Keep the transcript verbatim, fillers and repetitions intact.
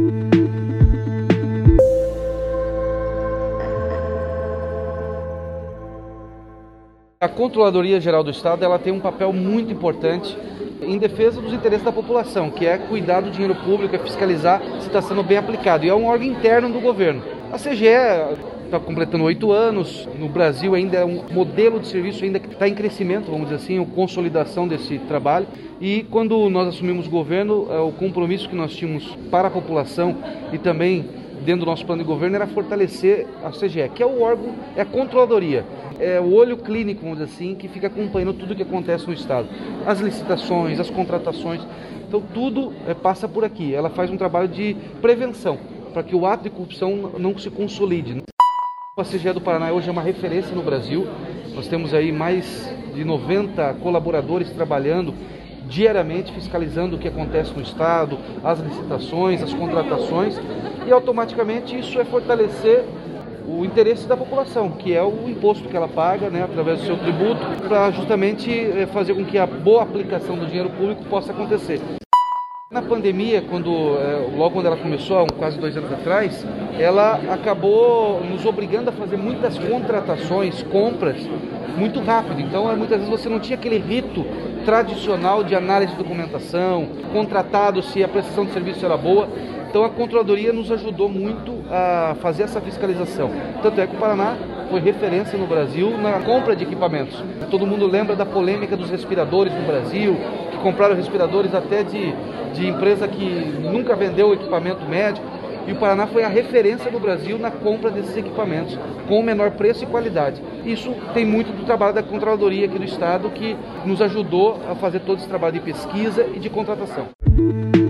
A Controladoria Geral do Estado ela tem um papel muito importante em defesa dos interesses da população, que é cuidar do dinheiro público, é fiscalizar se está sendo bem aplicado. E é um órgão interno do governo. A C G E está completando oito anos, no Brasil ainda é um modelo de serviço ainda que está em crescimento, vamos dizer assim, a consolidação desse trabalho. E quando nós assumimos o governo, o compromisso que nós tínhamos para a população e também dentro do nosso plano de governo era fortalecer a C G E, que é o órgão, é a controladoria, é o olho clínico, vamos dizer assim, que fica acompanhando tudo o que acontece no Estado. As licitações, as contratações, então tudo é, passa por aqui. Ela faz um trabalho de prevenção, para que o ato de corrupção não se consolide. A C G E do Paraná hoje é uma referência no Brasil, nós temos aí mais de noventa colaboradores trabalhando diariamente, fiscalizando o que acontece no Estado, as licitações, as contratações, e automaticamente isso é fortalecer o interesse da população, que é o imposto que ela paga, né, através do seu tributo, para justamente fazer com que a boa aplicação do dinheiro público possa acontecer. Na pandemia, quando, logo quando ela começou, há quase dois anos atrás, ela acabou nos obrigando a fazer muitas contratações, compras, muito rápido. Então, muitas vezes você não tinha aquele rito tradicional de análise de documentação, contratado se a prestação de serviço era boa. Então, a Controladoria nos ajudou muito a fazer essa fiscalização. Tanto é que o Paraná foi referência no Brasil na compra de equipamentos. Todo mundo lembra da polêmica dos respiradores no Brasil, que compraram respiradores até de, de empresa que nunca vendeu equipamento médico. E o Paraná foi a referência no Brasil na compra desses equipamentos, com o menor preço e qualidade. Isso tem muito do trabalho da Controladoria aqui do Estado, que nos ajudou a fazer todo esse trabalho de pesquisa e de contratação.